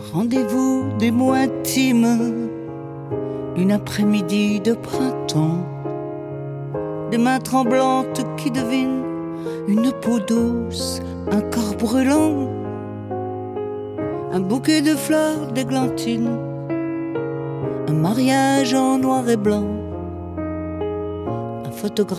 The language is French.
Rendez-vous des mots intimes, une après-midi de printemps, des mains tremblantes qui devinent une peau douce, un corps brûlant, un bouquet de fleurs d'églantine, un mariage en noir et blanc, un photographe.